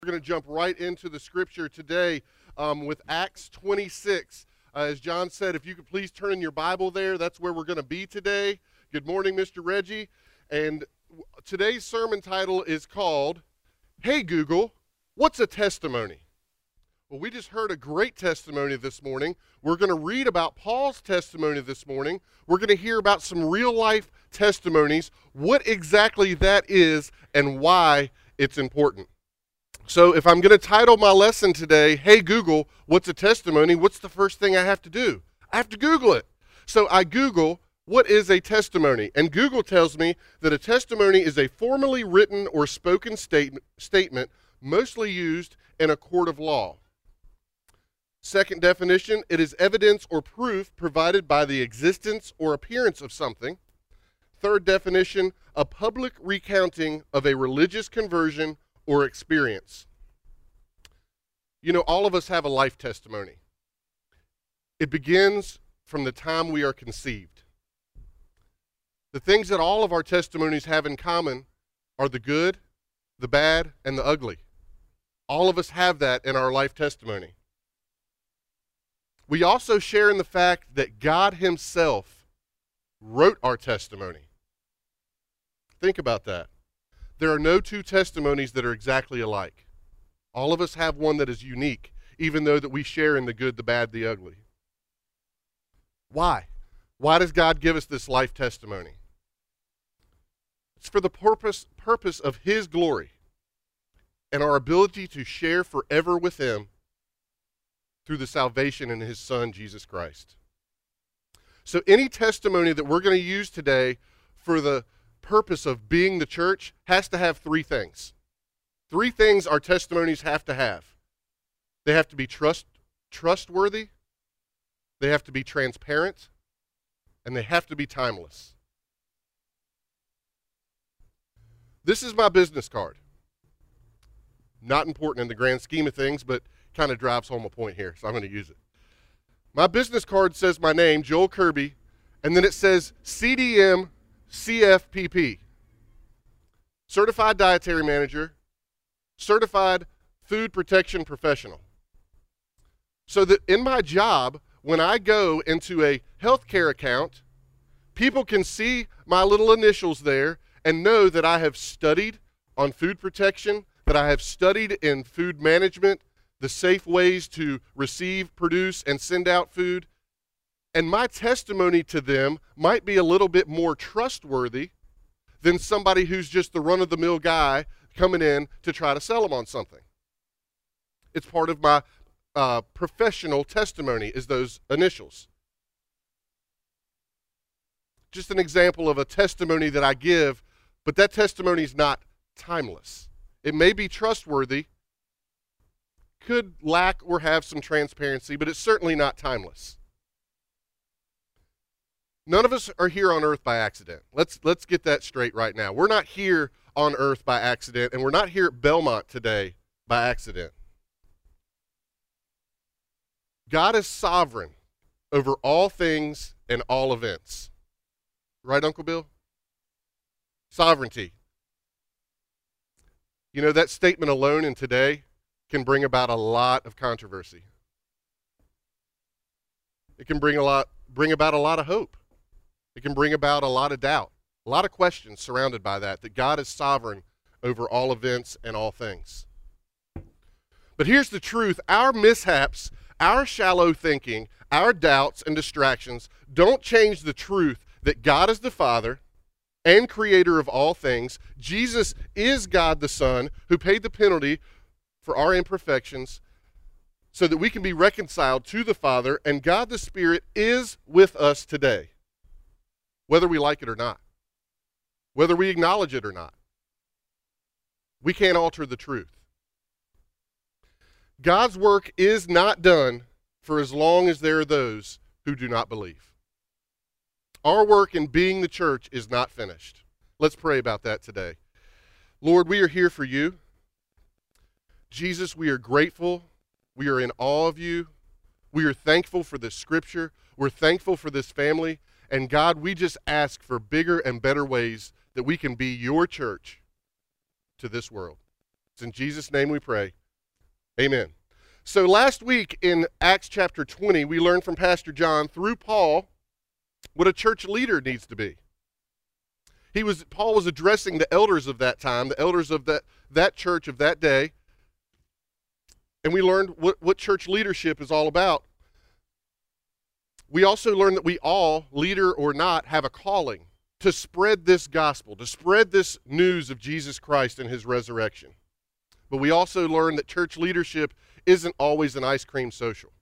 We're going to jump right into the scripture today with Acts 26. As John said, if you could please turn in your Bible there, that's where we're going to be today. Good morning, Mr. Reggie. And today's sermon title is called, Hey Google, What's a Testimony? Well, we just heard a great testimony this morning. We're going to read about Paul's testimony this morning. We're going to hear about some real-life testimonies, what exactly that is, and why it's important. So if I'm going to title my lesson today, Hey Google, What's a Testimony? What's the first thing I have to do? I have to Google it. So I Google, what is a testimony? And Google tells me that a testimony is a formally written or spoken statement mostly used in a court of law. Second definition, it is evidence or proof provided by the existence or appearance of something. Third definition, a public recounting of a religious conversion or experience. You know, all of us have a life testimony. It begins from the time we are conceived. The things that all of our testimonies have in common are the good, the bad, and the ugly. All of us have that in our life testimony. We also share in the fact that God Himself wrote our testimony. Think about that. There are no two testimonies that are exactly alike. All of us have one that is unique, even though that we share in the good, the bad, the ugly. Why? Why does God give us this life testimony? It's for the purpose of His glory and our ability to share forever with Him through the salvation in His Son, Jesus Christ. So any testimony that we're going to use today for the purpose of being the church has to have three things. Three things our testimonies have to have. They have to be trustworthy, they have to be transparent, and they have to be timeless. This is my business card. Not important in the grand scheme of things, but kind of drives home a point here, so I'm going to use it. My business card says my name, Joel Kirby, and then it says CDM CFPP, Certified Dietary Manager, Certified Food Protection Professional. So that in my job, when I go into a healthcare account, people can see my little initials there and know that I have studied on food protection, that I have studied in food management, the safe ways to receive, produce, and send out food. And my testimony to them might be a little bit more trustworthy than somebody who's just the run-of-the-mill guy coming in to try to sell them on something. It's part of my professional testimony is those initials. Just an example of a testimony that I give, but that testimony is not timeless. It may be trustworthy, could lack or have some transparency, but it's certainly not timeless. None of us are here on earth by accident. Let's get that straight right now. We're not here on earth by accident, and we're not here at Belmont today by accident. God is sovereign over all things and all events. Right, Uncle Bill? Sovereignty. You know, that statement alone in today can bring about a lot of controversy. It can bring about a lot of hope. It can bring about a lot of doubt, a lot of questions surrounded by that God is sovereign over all events and all things. But here's the truth. Our mishaps, our shallow thinking, our doubts and distractions don't change the truth that God is the Father and creator of all things. Jesus is God the Son who paid the penalty for our imperfections so that we can be reconciled to the Father, and God the Spirit is with us today, whether we like it or not, whether we acknowledge it or not. We can't alter the truth. God's work is not done for as long as there are those who do not believe. Our work in being the church is not finished. Let's pray about that today. Lord, we are here for you. Jesus, we are grateful. We are in awe of you. We are thankful for this scripture. We're thankful for this family. And God, we just ask for bigger and better ways that we can be your church to this world. It's It's in Jesus' name we pray. Amen. So last week in Acts chapter 20, we learned from Pastor John through Paul what a church leader needs to be. Paul was addressing the elders of that time, the elders of that church of that day, and we learned what church leadership is all about. We also learned that we all, leader or not, have a calling to spread this gospel, to spread this news of Jesus Christ and his resurrection. But we also learned that church leadership isn't always an ice cream social.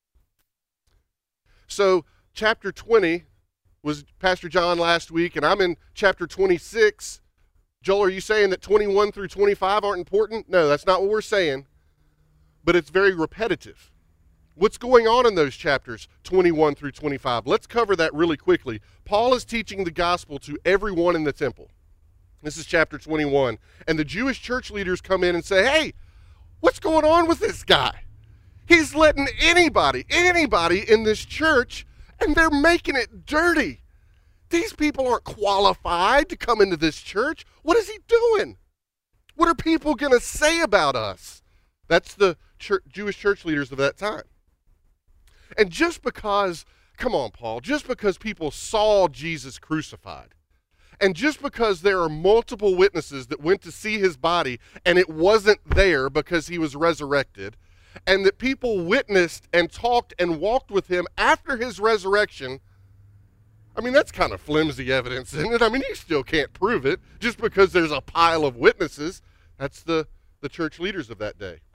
So chapter 20 was Pastor John last week, and I'm in chapter 26. Joel, are you saying that 21 through 25 aren't important? No, that's not what we're saying, but it's very repetitive. What's going on in those chapters 21 through 25? Let's cover that really quickly. Paul is teaching the gospel to everyone in the temple. This is chapter 21. And the Jewish church leaders come in and say, hey, what's going on with this guy? He's letting anybody in this church, and they're making it dirty. These people aren't qualified to come into this church. What is he doing? What are people going to say about us? That's the Jewish church leaders of that time. And just because, come on, Paul, just because people saw Jesus crucified, and just because there are multiple witnesses that went to see his body and it wasn't there because he was resurrected, and that people witnessed and talked and walked with him after his resurrection, I mean, that's kind of flimsy evidence, isn't it? I mean, you still can't prove it just because there's a pile of witnesses. That's the church leaders of that day.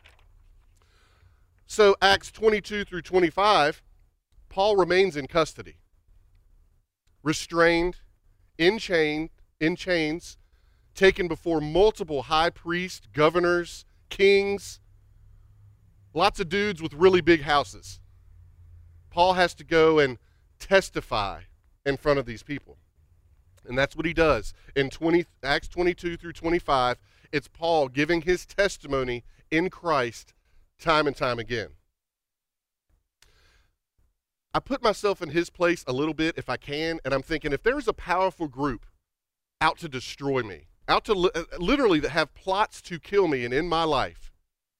So Acts 22 through 25, Paul remains in custody, restrained, in chains, taken before multiple high priests, governors, kings, lots of dudes with really big houses. Paul has to go and testify in front of these people. And that's what he does. In Acts 22 through 25, it's Paul giving his testimony in Christ time and time again. I put myself in his place a little bit if I can, and I'm thinking if there's a powerful group out to destroy me, out to literally that have plots to kill me and end my life,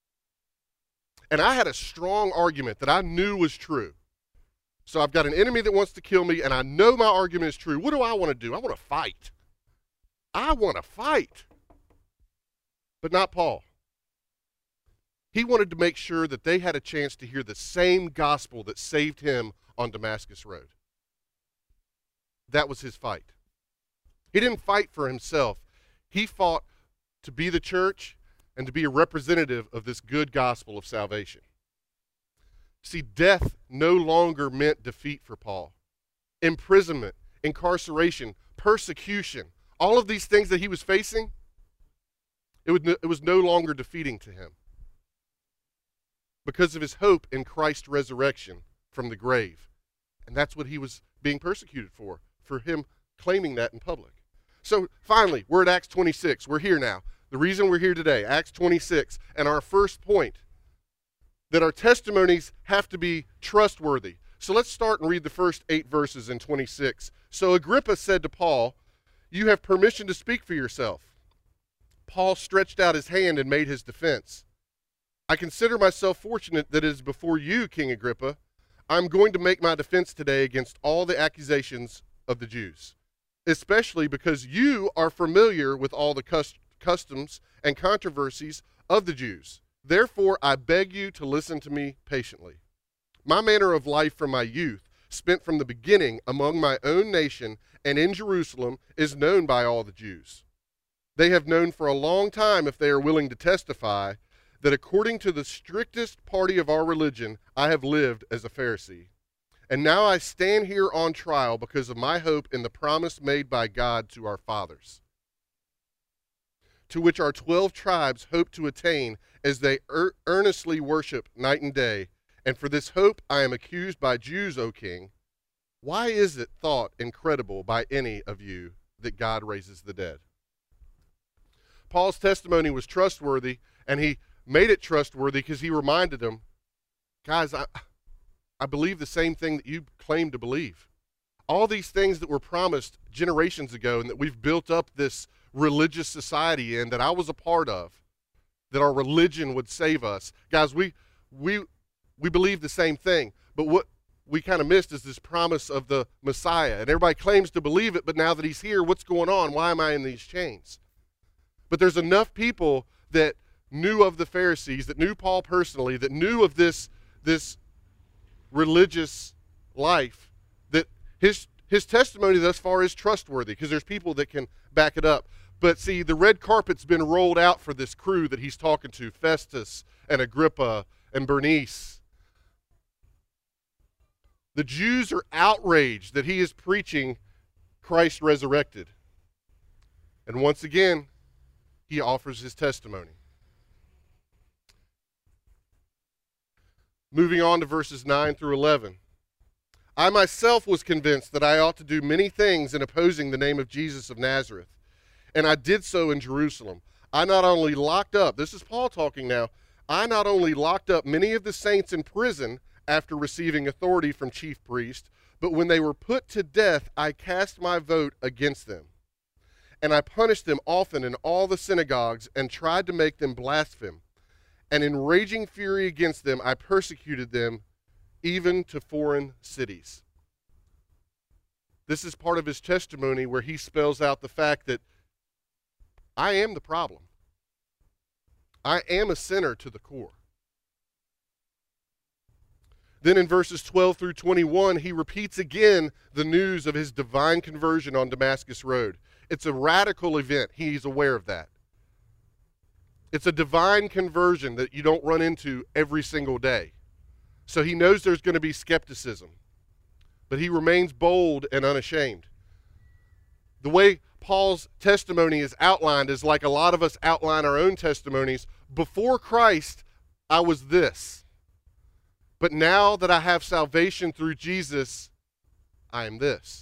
and I had a strong argument that I knew was true. So I've got an enemy that wants to kill me, and I know my argument is true. What do I want to do? I want to fight. I want to fight. But not Paul. He wanted to make sure that they had a chance to hear the same gospel that saved him on Damascus Road. That was his fight. He didn't fight for himself. He fought to be the church and to be a representative of this good gospel of salvation. See, death no longer meant defeat for Paul. Imprisonment, incarceration, persecution, all of these things that he was facing, it was no longer defeating to him, because of his hope in Christ's resurrection from the grave. And that's what he was being persecuted for him claiming that in public. So finally, we're at Acts 26. We're here now. The reason we're here today, Acts 26, and our first point, that our testimonies have to be trustworthy. So let's start and read the first 8 verses in 26. So Agrippa said to Paul, "You have permission to speak for yourself." Paul stretched out his hand and made his defense. "I consider myself fortunate that it is before you, King Agrippa. I'm going to make my defense today against all the accusations of the Jews, especially because you are familiar with all the customs and controversies of the Jews. Therefore, I beg you to listen to me patiently. My manner of life from my youth, spent from the beginning among my own nation and in Jerusalem, is known by all the Jews. They have known for a long time, if they are willing to testify, that according to the strictest party of our religion, I have lived as a Pharisee. And now I stand here on trial because of my hope in the promise made by God to our fathers, to which our 12 tribes hope to attain as they earnestly worship night and day. And for this hope I am accused by Jews, O king. Why is it thought incredible by any of you that God raises the dead?" Paul's testimony was trustworthy, and he made it trustworthy because he reminded them, guys, I believe the same thing that you claim to believe. All these things that were promised generations ago and that we've built up this religious society in that I was a part of, that our religion would save us. Guys, we believe the same thing, but what we kind of missed is this promise of the Messiah. And everybody claims to believe it, but now that he's here, what's going on? Why am I in these chains? But there's enough people that knew of the Pharisees, that knew Paul personally, that knew of this religious life, that his testimony thus far is trustworthy because there's people that can back it up. But see, the red carpet's been rolled out for this crew that he's talking to, Festus and Agrippa and Bernice. The Jews are outraged that he is preaching Christ resurrected. And once again, he offers his testimony. Moving on to verses 9 through 11. I myself was convinced that I ought to do many things in opposing the name of Jesus of Nazareth, and I did so in Jerusalem. I not only locked up, this is Paul talking now, I not only locked up many of the saints in prison after receiving authority from chief priests, but when they were put to death, I cast my vote against them. And I punished them often in all the synagogues and tried to make them blaspheme. And in raging fury against them, I persecuted them even to foreign cities. This is part of his testimony where he spells out the fact that I am the problem. I am a sinner to the core. Then in verses 12 through 21, he repeats again the news of his divine conversion on Damascus Road. It's a radical event. He's aware of that. It's a divine conversion that you don't run into every single day. So he knows there's going to be skepticism, but he remains bold and unashamed. The way Paul's testimony is outlined is like a lot of us outline our own testimonies. Before Christ, I was this. But now that I have salvation through Jesus, I am this.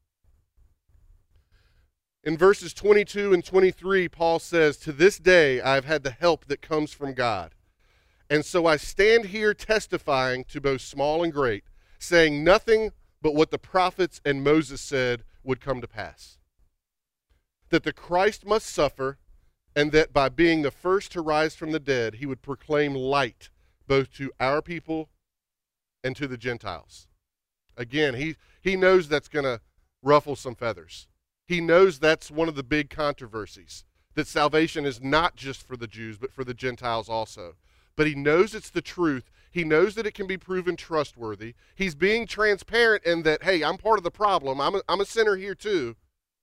In verses 22 and 23, Paul says, to this day I have had the help that comes from God. And so I stand here testifying to both small and great, saying nothing but what the prophets and Moses said would come to pass. That the Christ must suffer, and that by being the first to rise from the dead, he would proclaim light both to our people and to the Gentiles. Again, he knows that's going to ruffle some feathers. He knows that's one of the big controversies, that salvation is not just for the Jews, but for the Gentiles also. But he knows it's the truth. He knows that it can be proven trustworthy. He's being transparent in that, hey, I'm part of the problem. I'm a sinner here too.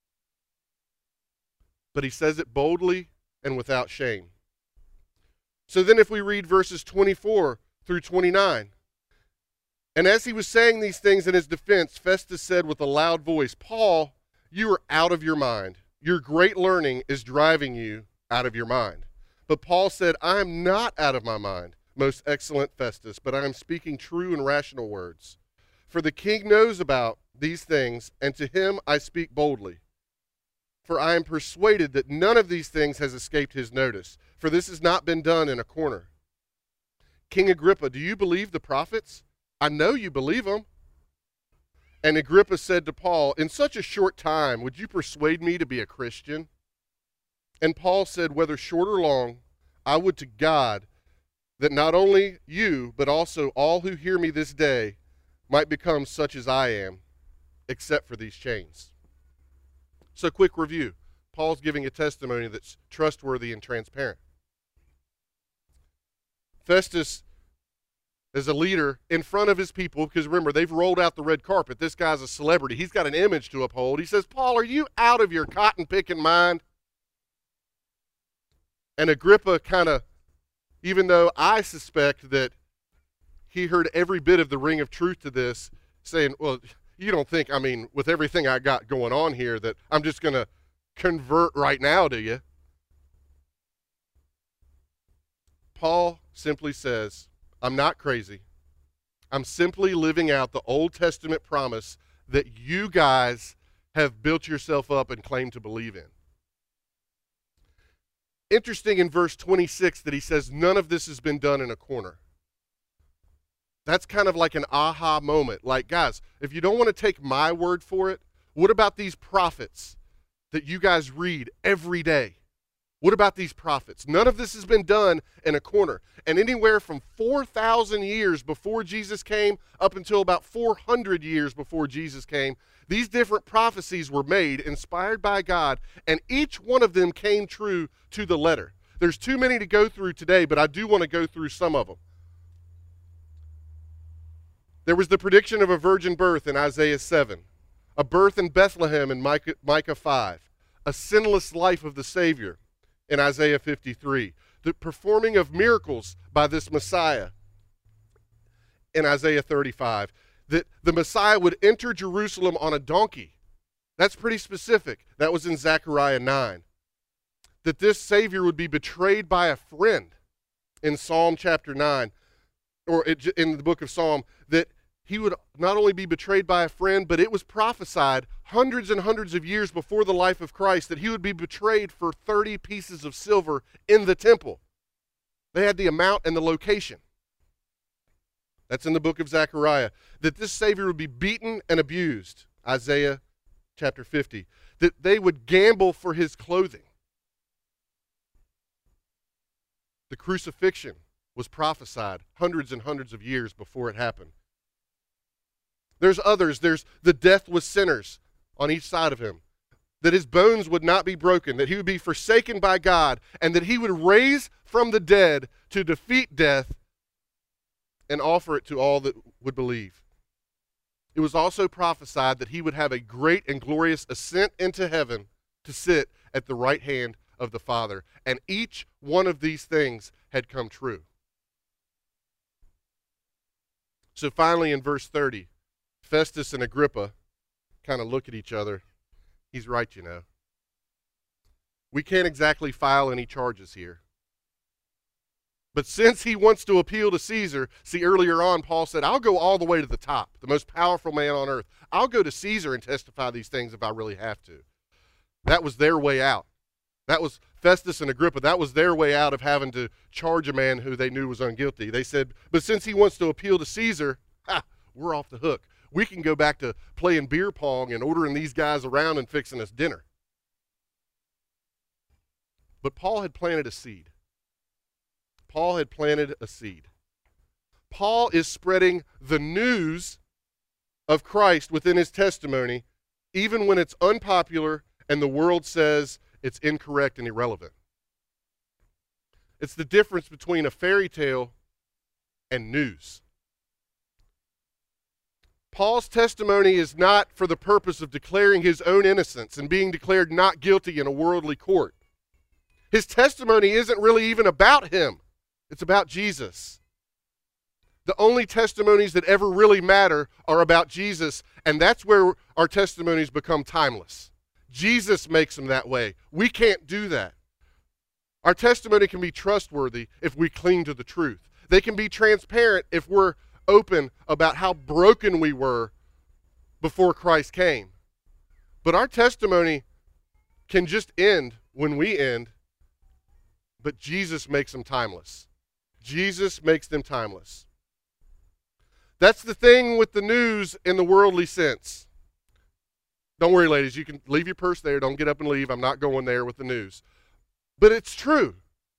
But he says it boldly and without shame. So then if we read verses 24 through 29, and as he was saying these things in his defense, Festus said with a loud voice, Paul, you are out of your mind. Your great learning is driving you out of your mind. But Paul said, I am not out of my mind, most excellent Festus, but I am speaking true and rational words. For the king knows about these things, and to him I speak boldly. For I am persuaded that none of these things has escaped his notice, for this has not been done in a corner. King Agrippa, do you believe the prophets? I know you believe them. And Agrippa said to Paul, in such a short time, would you persuade me to be a Christian? And Paul said, whether short or long, I would to God that not only you, but also all who hear me this day might become such as I am, except for these chains. So quick review. Paul's giving a testimony that's trustworthy and transparent. Festus is a leader in front of his people, because remember, they've rolled out the red carpet. This guy's a celebrity. He's got an image to uphold. He says, Paul, are you out of your cotton-picking mind? And Agrippa kind of, even though I suspect that he heard every bit of the ring of truth to this, saying, well, you don't think, with everything I got going on here, that I'm just going to convert right now, do you? Paul simply says, I'm not crazy. I'm simply living out the Old Testament promise that you guys have built yourself up and claim to believe in. Interesting in verse 26 that he says none of this has been done in a corner. That's kind of like an aha moment. Like, guys, if you don't want to take my word for it, what about these prophets that you guys read every day? What about these prophets? None of this has been done in a corner. And anywhere from 4,000 years before Jesus came up until about 400 years before Jesus came, these different prophecies were made, inspired by God, and each one of them came true to the letter. There's too many to go through today, but I do want to go through some of them. There was the prediction of a virgin birth in Isaiah 7, a birth in Bethlehem in Micah 5, a sinless life of the Savior in Isaiah 53, the performing of miracles by this Messiah in Isaiah 35, that the Messiah would enter Jerusalem on a donkey. That's pretty specific. That was in Zechariah 9. That this Savior would be betrayed by a friend in Psalm chapter 9, or in the book of Psalm, that he would not only be betrayed by a friend, but it was prophesied hundreds and hundreds of years before the life of Christ that he would be betrayed for 30 pieces of silver in the temple. They had the amount and the location. That's in the book of Zechariah. That this Savior would be beaten and abused, Isaiah chapter 50. That they would gamble for his clothing. The crucifixion was prophesied hundreds and hundreds of years before it happened. There's others. There's the death with sinners on each side of him. That his bones would not be broken, that he would be forsaken by God, and that he would raise from the dead to defeat death and offer it to all that would believe. It was also prophesied that he would have a great and glorious ascent into heaven to sit at the right hand of the Father. And each one of these things had come true. So finally in verse 30, Festus and Agrippa kind of look at each other. He's right, you know. We can't exactly file any charges here. But since he wants to appeal to Caesar, see, earlier on Paul said, I'll go all the way to the top, the most powerful man on earth. I'll go to Caesar and testify these things if I really have to. That was their way out. That was Festus and Agrippa. That was their way out of having to charge a man who they knew was unguilty. They said, but since he wants to appeal to Caesar, we're off the hook. We can go back to playing beer pong and ordering these guys around and fixing us dinner. But Paul had planted a seed. Paul had planted a seed. Paul is spreading the news of Christ within his testimony, even when it's unpopular and the world says it's incorrect and irrelevant. It's the difference between a fairy tale and news. Paul's testimony is not for the purpose of declaring his own innocence and being declared not guilty in a worldly court. His testimony isn't really even about him. It's about Jesus. The only testimonies that ever really matter are about Jesus, and that's where our testimonies become timeless. Jesus makes them that way. We can't do that. Our testimony can be trustworthy if we cling to the truth. They can be transparent if we're open about how broken we were before Christ came. But our testimony can just end when we end, but Jesus makes them timeless. Jesus makes them timeless. That's the thing with the news in the worldly sense. Don't worry, ladies, you can leave your purse there. Don't get up and leave. I'm not going there with the news. But it's true.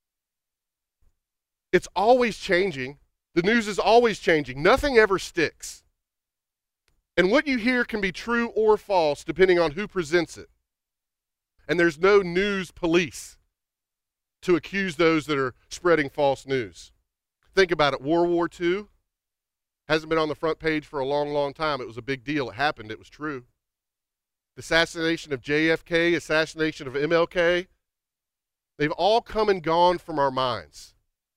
It's always changing. The news is always changing. Nothing ever sticks. And what you hear can be true or false depending on who presents it. And there's no news police to accuse those that are spreading false news. Think about it. World War II hasn't been on the front page for a long, long time. It was a big deal. It happened. It was true. The assassination of JFK, assassination of MLK, they've all come and gone from our minds.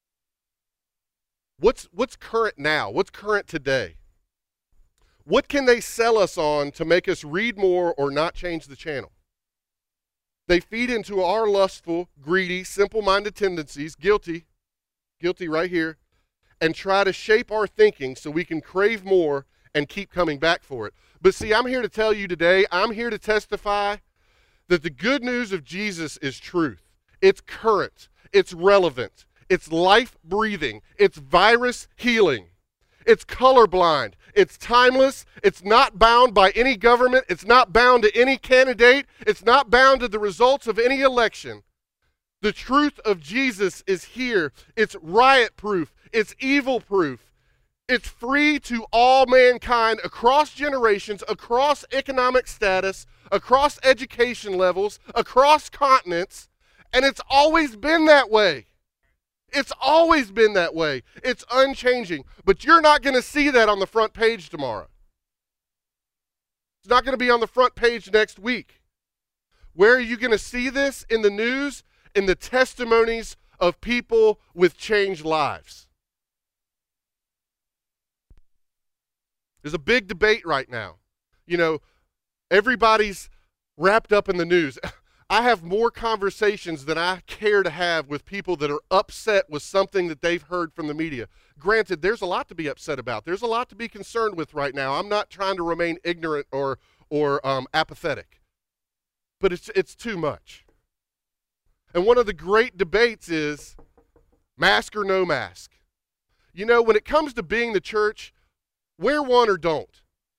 What's current now? What's current today? What can they sell us on to make us read more or not change the channel? They feed into our lustful, greedy, simple-minded tendencies, guilty right here, and try to shape our thinking so we can crave more and keep coming back for it. But see, I'm here to tell you today, I'm here to testify that the good news of Jesus is truth. It's current. It's relevant. It's life-breathing. It's virus-healing. It's colorblind. It's timeless. It's not bound by any government. It's not bound to any candidate. It's not bound to the results of any election. The truth of Jesus is here. It's riot proof. It's evil proof. It's free to all mankind across generations, across economic status, across education levels, across continents, and it's always been that way. It's always been that way. It's unchanging. But you're not going to see that on the front page tomorrow. It's not going to be on the front page next week. Where are you going to see this? In the news, in the testimonies of people with changed lives. There's a big debate right now. You know, everybody's wrapped up in the news. I have more conversations than I care to have with people that are upset with something that they've heard from the media. Granted, there's a lot to be upset about. There's a lot to be concerned with right now. I'm not trying to remain ignorant or apathetic. But it's too much. And one of the great debates is mask or no mask. You know, when it comes to being the church, wear one or don't.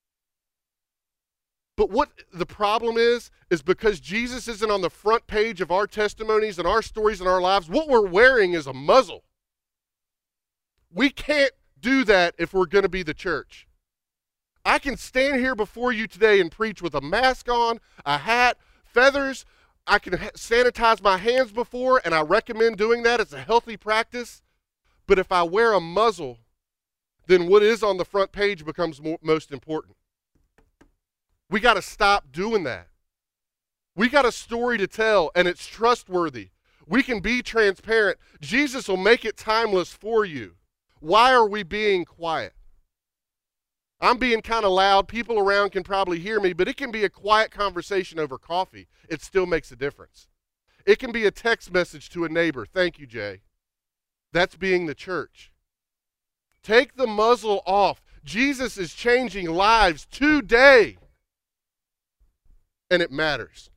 But what the problem is because Jesus isn't on the front page of our testimonies and our stories and our lives, what we're wearing is a muzzle. We can't do that if we're going to be the church. I can stand here before you today and preach with a mask on, a hat, feathers. I can sanitize my hands before, and I recommend doing that. It's a healthy practice. But if I wear a muzzle, then what is on the front page becomes most important. We got to stop doing that. We got a story to tell, and it's trustworthy. We can be transparent. Jesus will make it timeless for you. Why are we being quiet? I'm being kind of loud. People around can probably hear me, but it can be a quiet conversation over coffee. It still makes a difference. It can be a text message to a neighbor. Thank you, Jay. That's being the church. Take the muzzle off. Jesus is changing lives today. And it matters.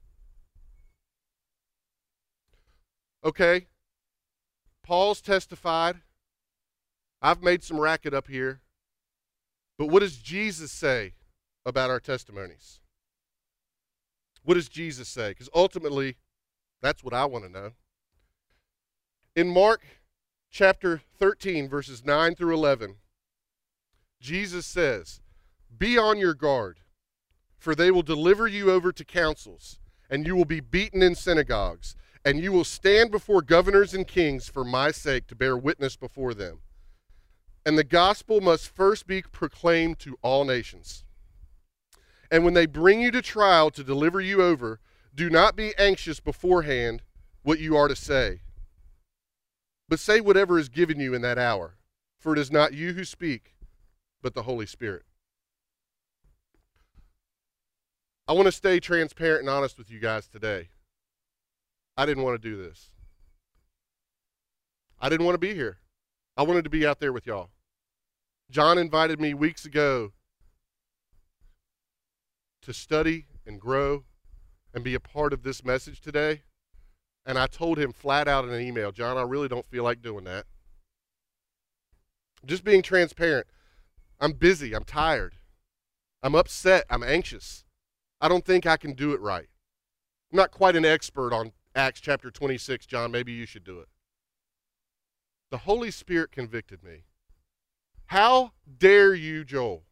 Okay, Paul's testified. I've made some racket up here. But what does Jesus say about our testimonies? What does Jesus say? Because ultimately, that's what I want to know. In Mark chapter 13, verses 9 through 11, Jesus says, "Be on your guard, for they will deliver you over to councils, and you will be beaten in synagogues, and you will stand before governors and kings for my sake to bear witness before them. And the gospel must first be proclaimed to all nations. And when they bring you to trial to deliver you over, do not be anxious beforehand what you are to say, but say whatever is given you in that hour, for it is not you who speak, but the Holy Spirit." I want to stay transparent and honest with you guys today. I didn't want to do this. I didn't want to be here. I wanted to be out there with y'all. John invited me weeks ago to study and grow and be a part of this message today. And I told him flat out in an email, "John, I really don't feel like doing that." Just being transparent. I'm busy. I'm tired. I'm upset. I'm anxious. I don't think I can do it right. I'm not quite an expert on Acts chapter 26, John. Maybe you should do it. The Holy Spirit convicted me. How dare you, Joel?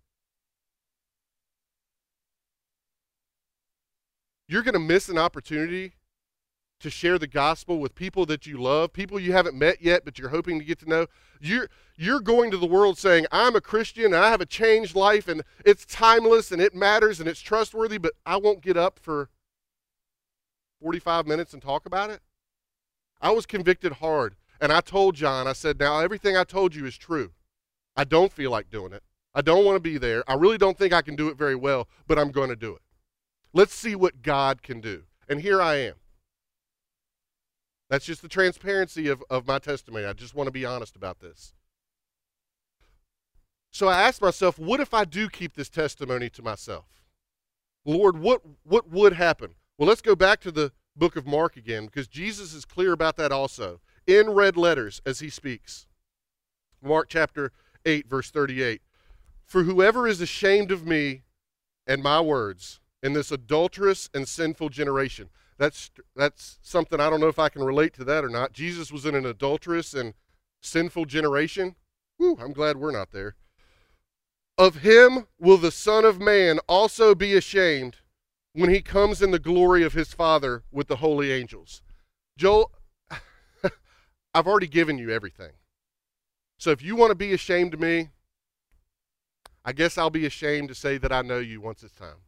You're going to miss an opportunity to share the gospel with people that you love, people you haven't met yet but you're hoping to get to know. You're going to the world saying, "I'm a Christian and I have a changed life and it's timeless and it matters and it's trustworthy," but I won't get up for 45 minutes and talk about it. I was convicted hard, and I told John, I said, "Now everything I told you is true. I don't feel like doing it. I don't want to be there. I really don't think I can do it very well, but I'm going to do it. Let's see what God can do." And here I am. That's just the transparency of my testimony. I just want to be honest about this. So I asked myself, what if I do keep this testimony to myself? Lord, what would happen? Well, let's go back to the book of Mark again, because Jesus is clear about that also, in red letters as he speaks. Mark chapter 8, verse 38. "For whoever is ashamed of me and my words in this adulterous and sinful generation." That's something I don't know if I can relate to that or not. Jesus was in an adulterous and sinful generation. Whew, I'm glad we're not there. Of him will the Son of Man also be ashamed when he comes in the glory of his Father with the holy angels. Joel, I've already given you everything. So if you want to be ashamed of me, I guess I'll be ashamed to say that I know you once it's time.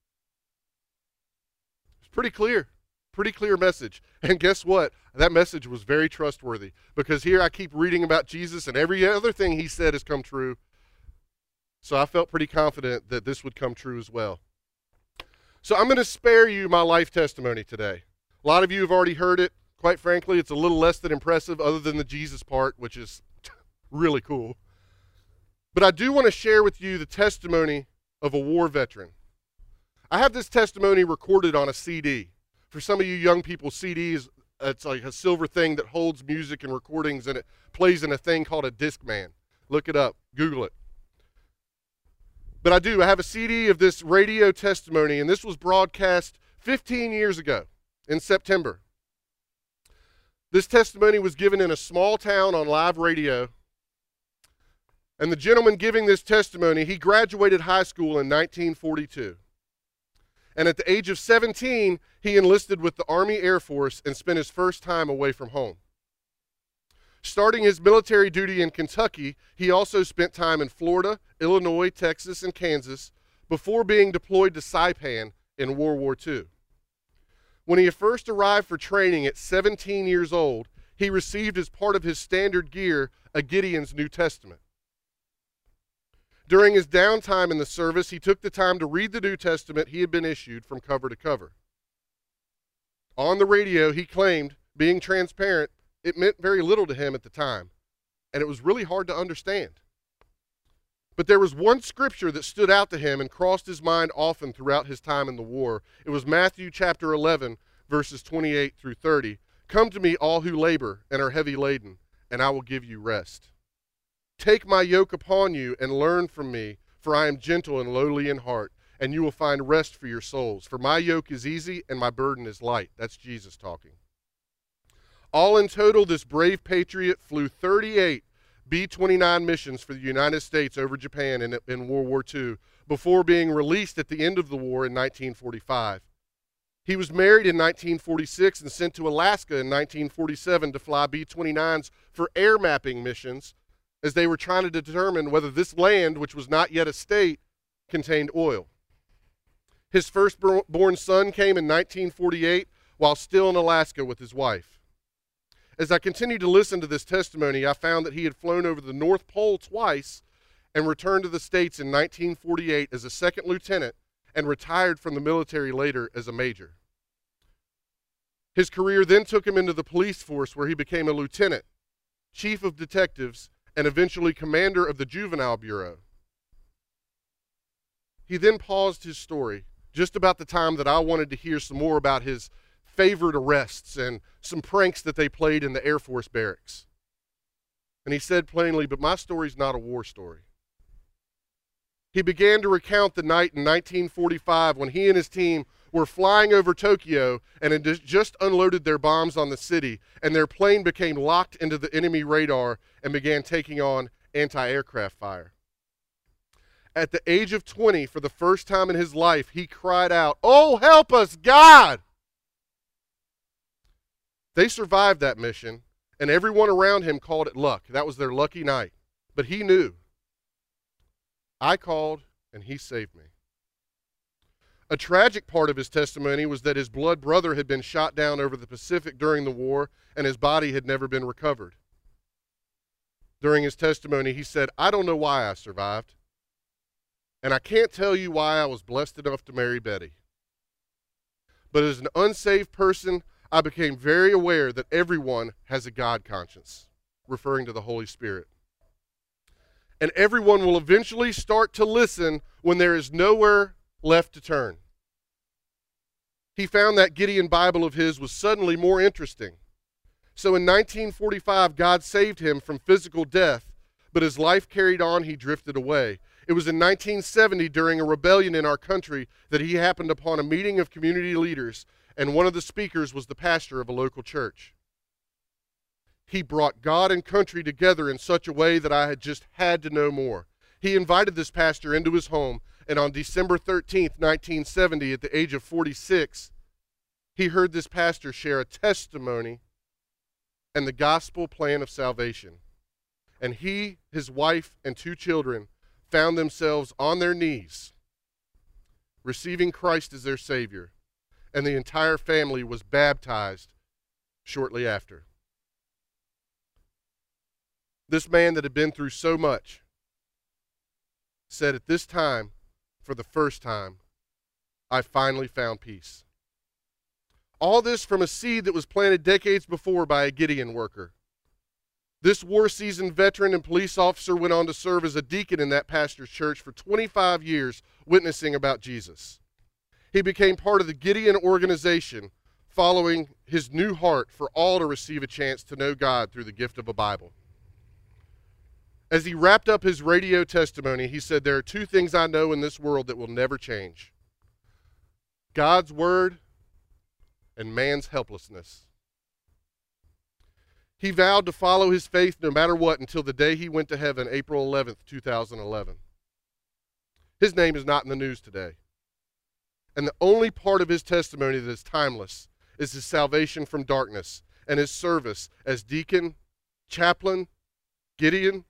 It's pretty clear message. And guess what? That message was very trustworthy, because here I keep reading about Jesus and every other thing he said has come true. So I felt pretty confident that this would come true as well. So I'm going to spare you my life testimony today. A lot of you have already heard it. Quite frankly, it's a little less than impressive other than the Jesus part, which is really cool. But I do want to share with you the testimony of a war veteran. I have this testimony recorded on a CD. For some of you young people, CDs, it's like a silver thing that holds music and recordings, and it plays in a thing called a Discman. Look it up. Google it. But I have a CD of this radio testimony, and this was broadcast 15 years ago in September. This testimony was given in a small town on live radio. And the gentleman giving this testimony, he graduated high school in 1942. And at the age of 17, he enlisted with the Army Air Force and spent his first time away from home. Starting his military duty in Kentucky, he also spent time in Florida, Illinois, Texas, and Kansas before being deployed to Saipan in World War II. When he first arrived for training at 17 years old, he received as part of his standard gear a Gideon's New Testament. During his downtime in the service, he took the time to read the New Testament he had been issued from cover to cover. On the radio, he claimed, being transparent, it meant very little to him at the time, and it was really hard to understand. But there was one scripture that stood out to him and crossed his mind often throughout his time in the war. It was Matthew chapter 11, verses 28 through 30. Come to me, all who labor and are heavy laden, and I will give you rest. Take my yoke upon you and learn from me, for I am gentle and lowly in heart, and you will find rest for your souls. For my yoke is easy and my burden is light. That's Jesus talking. All in total, this brave patriot flew 38 B-29 missions for the United States over Japan in World War II before being released at the end of the war in 1945. He was married in 1946 and sent to Alaska in 1947 to fly B-29s for air mapping missions, as they were trying to determine whether this land, which was not yet a state, contained oil. His firstborn son came in 1948 while still in Alaska with his wife. As I continued to listen to this testimony, I found that he had flown over the North Pole twice and returned to the States in 1948 as a second lieutenant and retired from the military later as a major. His career then took him into the police force, where he became a lieutenant, chief of detectives, and eventually commander of the Juvenile Bureau. He then paused his story just about the time that I wanted to hear some more about his favorite arrests and some pranks that they played in the Air Force barracks. And he said plainly, but my story's not a war story. He began to recount the night in 1945 when he and his team were flying over Tokyo and had just unloaded their bombs on the city, and their plane became locked into the enemy radar and began taking on anti-aircraft fire. At the age of 20, for the first time in his life, he cried out, "Oh, help us, God!" They survived that mission, and everyone around him called it luck. That was their lucky night. But he knew. I called, and he saved me. A tragic part of his testimony was that his blood brother had been shot down over the Pacific during the war, and his body had never been recovered. During his testimony, he said, "I don't know why I survived, and I can't tell you why I was blessed enough to marry Betty. But as an unsaved person, I became very aware that everyone has a God conscience," referring to the Holy Spirit. "And everyone will eventually start to listen when there is nowhere left to turn." He found that Gideon Bible of his was suddenly more interesting. So in 1945, God saved him from physical death, but as life carried on, he drifted away. It was in 1970, during a rebellion in our country, that he happened upon a meeting of community leaders, and one of the speakers was the pastor of a local church. He brought God and country together in such a way that I had just had to know more. He invited this pastor into his home, and on December 13th, 1970, at the age of 46, he heard this pastor share a testimony and the gospel plan of salvation. And he, his wife, and 2 children found themselves on their knees, receiving Christ as their Savior, and the entire family was baptized shortly after. This man that had been through so much said, at this time, for the first time, I finally found peace. All this from a seed that was planted decades before by a Gideon worker. This war-seasoned veteran and police officer went on to serve as a deacon in that pastor's church for 25 years, witnessing about Jesus. He became part of the Gideon organization, following his new heart for all to receive a chance to know God through the gift of a Bible. As he wrapped up his radio testimony, he said, there are 2 things I know in this world that will never change: God's word and man's helplessness. He vowed to follow his faith no matter what until the day he went to heaven, April 11th, 2011. His name is not in the news today. And the only part of his testimony that is timeless is his salvation from darkness and his service as deacon, chaplain, Gideon,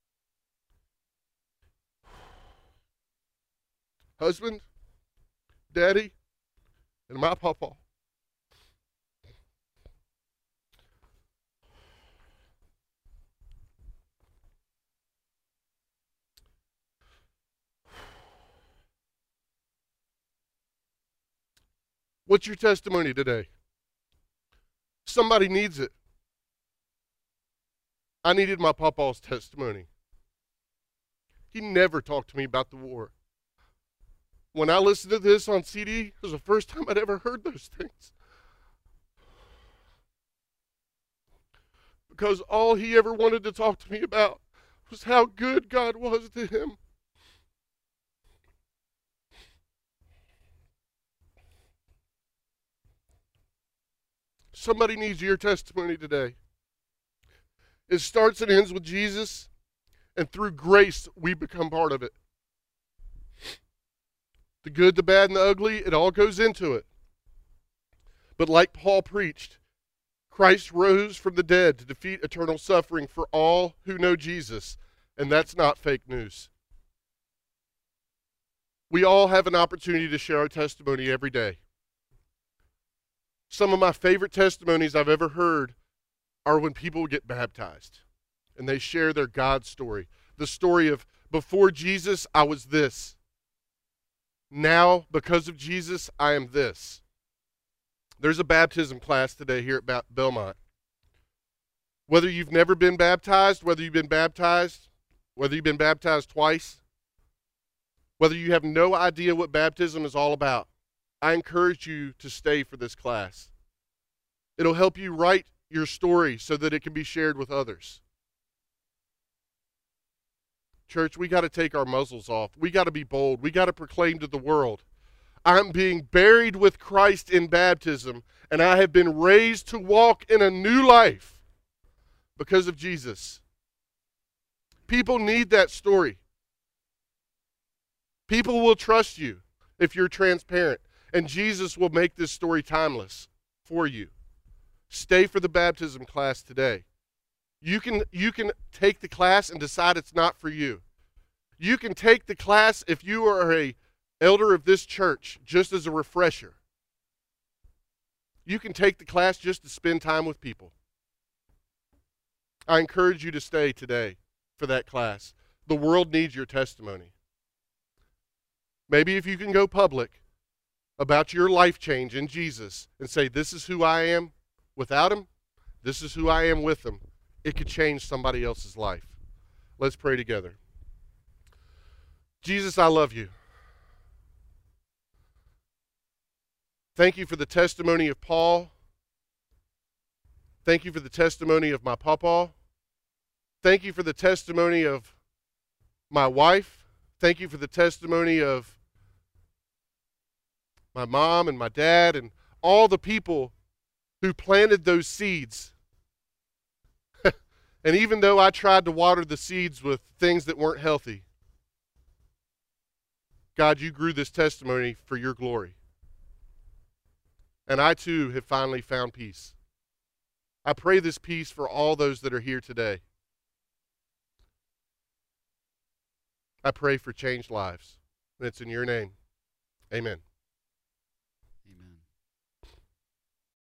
husband, daddy, and my papa. What's your testimony today? Somebody needs it. I needed my papa's testimony. He never talked to me about the war. When I listened to this on CD, it was the first time I'd ever heard those things. Because all he ever wanted to talk to me about was how good God was to him. Somebody needs your testimony today. It starts and ends with Jesus, and through grace, we become part of it. The good, the bad, and the ugly, it all goes into it. But like Paul preached, Christ rose from the dead to defeat eternal suffering for all who know Jesus, and that's not fake news. We all have an opportunity to share our testimony every day. Some of my favorite testimonies I've ever heard are when people get baptized and they share their God story. The story of, before Jesus, I was this. Now, because of Jesus, I am this. There's a baptism class today here at Belmont. Whether you've never been baptized, whether you've been baptized twice, whether you have no idea what baptism is all about, I encourage you to stay for this class. It'll help you write your story so that it can be shared with others. Church, we got to take our muzzles off. We got to be bold. We got to proclaim to the world, I'm being buried with Christ in baptism, and I have been raised to walk in a new life because of Jesus. People need that story. People will trust you if you're transparent. And Jesus will make this story timeless for you. Stay for the baptism class today. You can take the class and decide it's not for you. You can take the class if you are an elder of this church, just as a refresher. You can take the class just to spend time with people. I encourage you to stay today for that class. The world needs your testimony. Maybe if you can go public about your life change in Jesus and say, this is who I am without him, this is who I am with him, it could change somebody else's life. Let's pray together. Jesus, I love you. Thank you for the testimony of Paul. Thank you for the testimony of my papa. Thank you for the testimony of my wife. Thank you for the testimony of my mom and my dad and all the people who planted those seeds. And even though I tried to water the seeds with things that weren't healthy, God, you grew this testimony for your glory. And I too have finally found peace. I pray this peace for all those that are here today. I pray for changed lives. And it's in your name. Amen.